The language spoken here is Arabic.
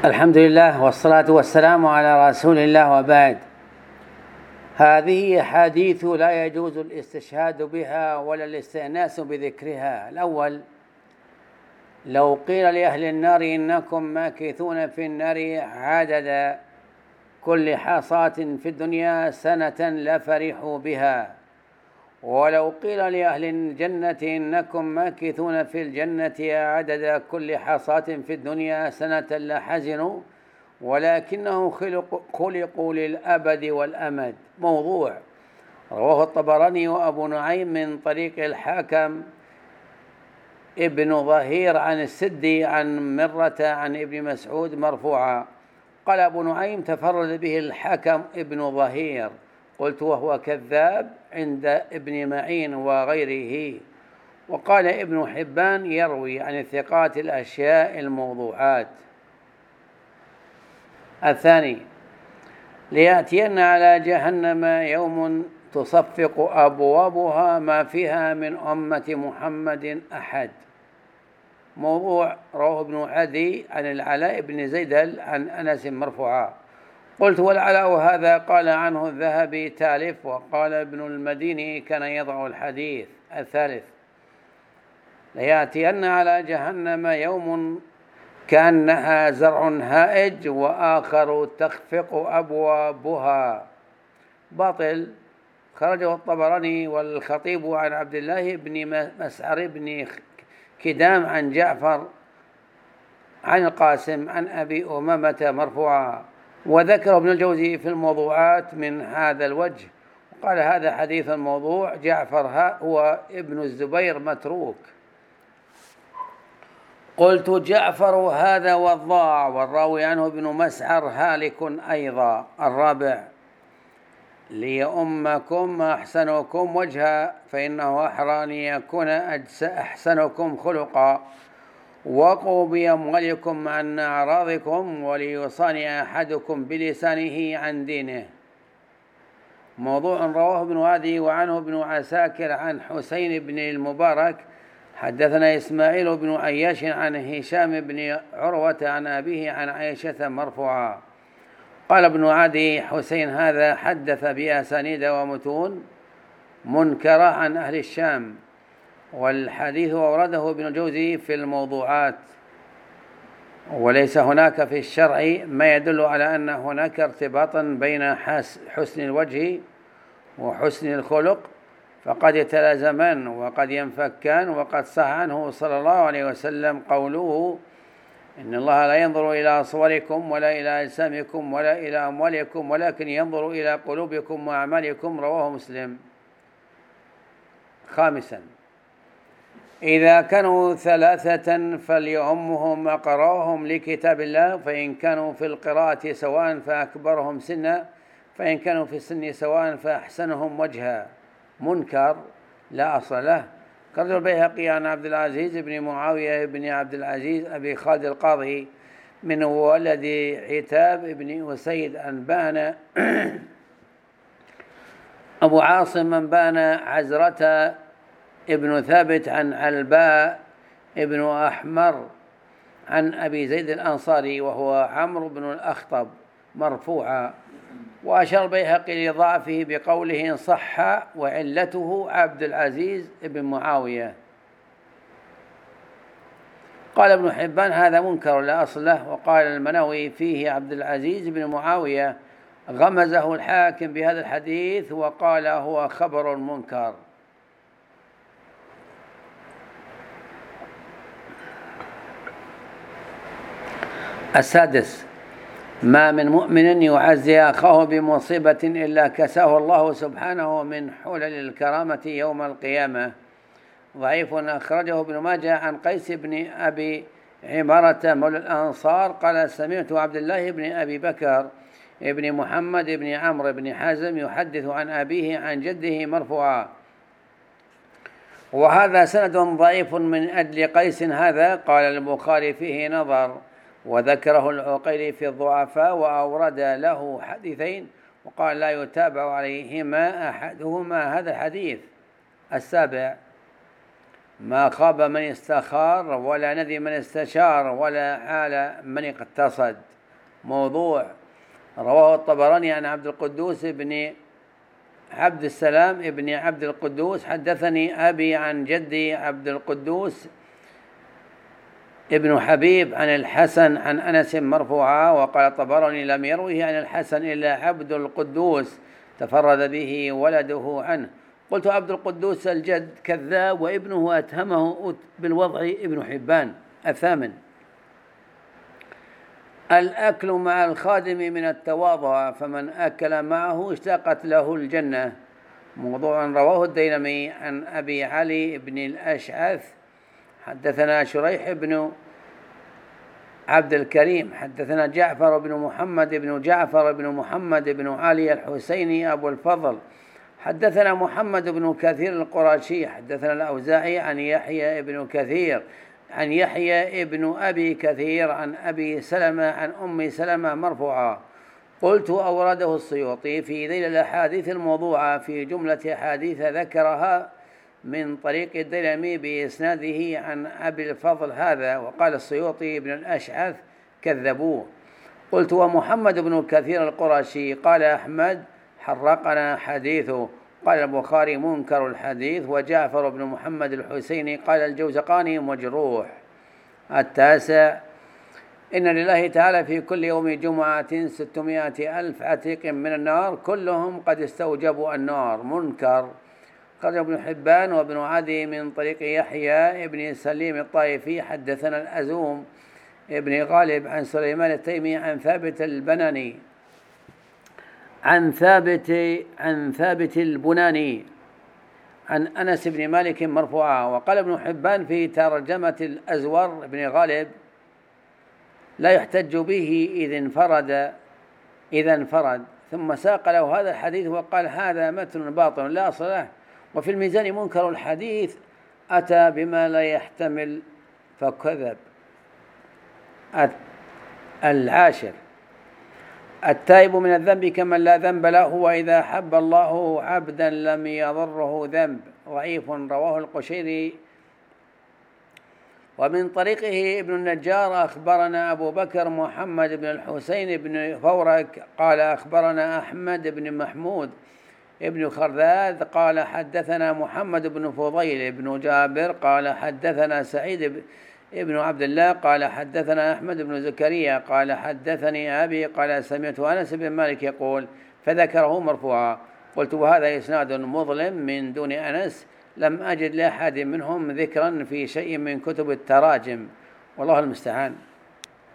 الحمد لله والصلاة والسلام على رسول الله، وبعد. هذه حديث لا يجوز الاستشهاد بها ولا الاستئناس بذكرها. الأول: لو قيل لأهل النار إنكم ماكثون في النار عدد كل حصاة في الدنيا سنة لفرحوا بها، ولو قيل لأهل الجنة إنكم ماكثون في الجنة عدد كل حصاة في الدنيا سنة لحزنوا، ولكنهم خلقوا للأبد والأمد. موضوع. رواه الطبراني وأبو نعيم من طريق الحاكم ابن ظهير عن السدي عن مرة عن ابن مسعود مرفوعا. قال أبو نعيم: تفرد به الحاكم ابن ظهير. قلت: وهو كذاب عند ابن معين وغيره. وقال ابن حبان: يروي عن الثقات الأشياء الموضوعات. الثاني: ليأتين على جهنم يوم تصفق أبوابها ما فيها من أمة محمد أحد. موضوع. رواه ابن عدي عن العلاء بن زيدل عن أنس مرفوعا. قلت: والعلاء هذا قال عنه الذهبي تالف، وقال ابن المديني كان يضع الحديث. الثالث: ليأتين على جهنم يوم كأنها زرع هائج وآخر تخفق أبوابها. باطل. خرجه الطبراني والخطيب عن عبد الله بن مسعر بن كدام عن جعفر عن القاسم عن أبي أمامة مرفوعا. وذكر ابن الجوزي في الموضوعات من هذا الوجه، وقال: هذا حديث موضوع. جعفر هو ابن الزبير متروك. قلت: جعفر هذا وضاع، والراوي عنه ابن مسعر هالك أيضا. الرابع: ليؤمكم أحسنكم وجها، فإنه أحرى أن يكون أحسنكم خلقا، وقوا بأموالكم عن أعراضكم، وليصانع أحدكم بلسانه عن دينه. موضوع. رواه ابن عدي وعنه ابن عساكر عن حسين بن المبارك حدثنا إسماعيل بن عياش عن هشام بن عروة عن أبيه عن عائشة مرفوعا. قال ابن عدي: حسين هذا حدث بأسانيد ومتون منكرة عن أهل الشام. والحديث أورده ابن الجوزي في الموضوعات. وليس هناك في الشرع ما يدل على أن هناك ارتباطا بين حسن الوجه وحسن الخلق، فقد يتلازمان وقد ينفكان. وقد صح عنه صلى الله عليه وسلم قوله: إن الله لا ينظر إلى صوركم ولا إلى أجسامكم ولا إلى أموالكم ولكن ينظر إلى قلوبكم وأعمالكم. رواه مسلم. خامسا: إذا كانوا ثلاثة فليؤمهم أقراهم لكتاب الله، فإن كانوا في القراءة سواء فأكبرهم سنا، فإن كانوا في السن سواء فأحسنهم وجها. منكر لا أصل له. قال البيهقي عن عبد العزيز بن معاوية بن عبد العزيز أبي خالد القاضي من ولد عتاب بن أسيد أنبانا أبو عاصم أنبانا عزرة ابن ثابت عن علباء ابن أحمر عن أبي زيد الأنصاري وهو عمرو بن الأخطب مرفوعا. وأشار البيهقي لضعفه بقوله: إن صح وعلته عبد العزيز بن معاوية. قال ابن حبان: هذا منكر لا أصل له. وقال المنوي فيه عبد العزيز بن معاوية غمزه الحاكم بهذا الحديث وقال: هو خبر منكر. السادس: ما من مؤمن يعزي أخاه بمصيبة إلا كساه الله سبحانه من حلل الكرامة يوم القيامة. ضعيف. أخرجه ابن ماجه عن قيس بن أبي عمارة مولى الأنصار قال: سمعت عبد الله بن أبي بكر ابن محمد بن عمرو بن حزم يحدث عن أبيه عن جده مرفوعا. وهذا سند ضعيف من أجل قيس هذا. قال البخاري: فيه نظر. وذكره العقيلي في الضعفاء وأورد له حديثين وقال: لا يتابع عليهما أحدهما هذا الحديث. السابع: ما خاب من استخار ولا ندي من استشار ولا عال من اقتصد. موضوع. رواه الطبراني عن عبد القدوس بن عبد السلام ابن عبد القدوس حدثني أبي عن جدي عبد القدوس ابن حبيب عن الحسن عن أنس مرفوعا. وقال الطبراني لم يروه عن الحسن إلا عبد القدوس تفرد به ولده عنه. قلت عبد القدوس الجد كذاب وابنه أتهمه بالوضع ابن حبان. الثامن الأكل مع الخادم من التواضع، فمن أكل معه اشتاقت له الجنة. موضوع. رواه الديلمي عن أبي علي بن الأشعث حدثنا شريح بن عبد الكريم حدثنا جعفر بن محمد بن علي الحسيني أبو الفضل حدثنا محمد بن كثير القرشي حدثنا الأوزاعي عن يحيى ابن أبي كثير عن أبي سلمة عن أم سلمة مرفوعا. قلت أورده السيوطي في ذيل الأحاديث الموضوعة في جملة حديث ذكرها من طريق الديلمي بإسناده عن أبي الفضل هذا. وقال السيوطي ابن الأشعث كذبوه. قلت ومحمد بن كثير القرشي قال أحمد حرقنا حديثه. قال البخاري منكر الحديث. وجعفر بن محمد الحسيني قال الجوزقاني مجروح. التاسع إن لله تعالى في كل يوم جمعة 600,000 عتيق من النار كلهم قد استوجبوا النار. منكر. قال ابن حبان وابن عدي من طريق يحيى ابن سليم الطائفي حدثنا الأزوم ابن غالب عن سليمان التيمي عن ثابت البناني عن ثابت البناني عن أنس بن مالك مرفوعا. وقال ابن حبان في ترجمة الأزور بن غالب لا يحتج به إذا انفرد. ثم ساق له هذا الحديث وقال هذا متن باطل لا صلاح. وفي الميزان منكر الحديث أتى بما لا يحتمل فكذب. العاشر التائب من الذنب كمن لا ذنب له، وإذا حب الله عبدا لم يضره ذنب. ضعيف. رواه القشيري. ومن طريقه ابن النجار أخبرنا أبو بكر محمد بن الحسين بن فورك قال أخبرنا أحمد بن محمود ابن خرذاذ قال حدثنا محمد بن فضيل بن جابر قال حدثنا سعيد ابن عبد الله قال حدثنا أحمد بن زكريا قال حدثني أبي قال سمعت أنس بن مالك يقول فذكره مرفوعا. قلت وهذا إسناد مظلم من دون أنس، لم أجد لأحد منهم ذكرا في شيء من كتب التراجم، والله المستعان.